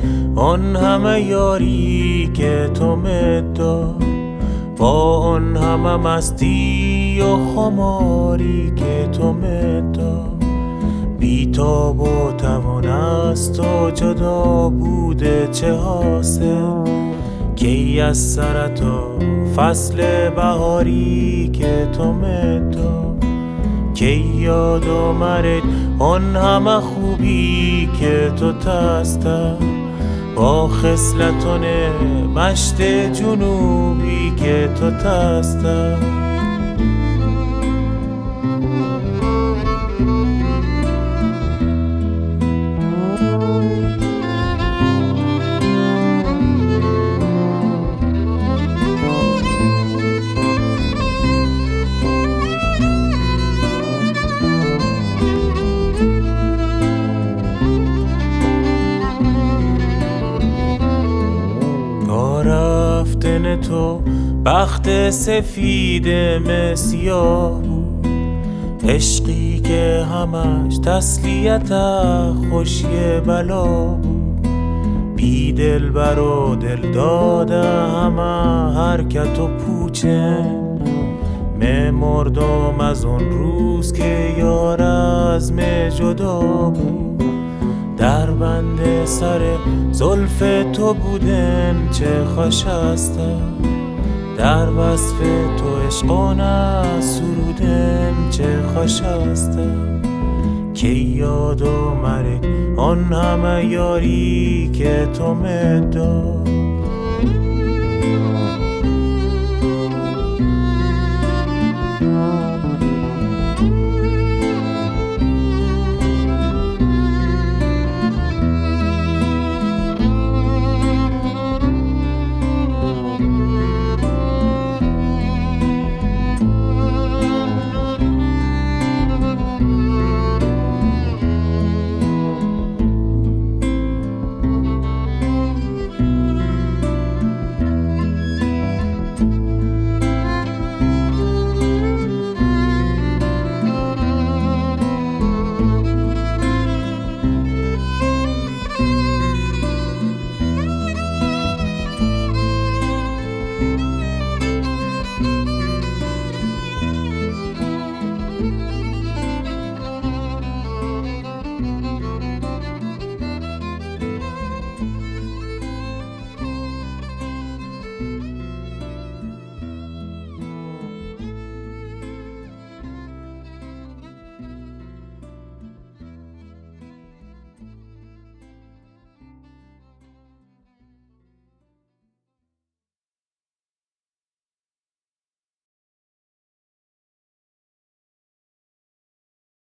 آن همه یاری که تو مداد، با آن همه مستی و خماری که تو مداد. بی تاب و توان است و جدا بوده چه حاصل، کی از سر تا فصل بهاری که تو مداد. کی یاد آمد آن همه خوبی که تو تسته، با خصلتان مشت جنوبی که تو تسته. رفتن تو بخت سفید مسیاه بود، عشقی که همش تسلیت خوشی بلا بود. بی دلبر و دل داده همه حرکت و پوچه، مردم از اون روز که یار از جدا بود. در بند سر زلف تو بودن چه خوش است، در وصف تو عشقانه سرودن چه خوش است. که یاد آمد آن همه یاری که تو مداد.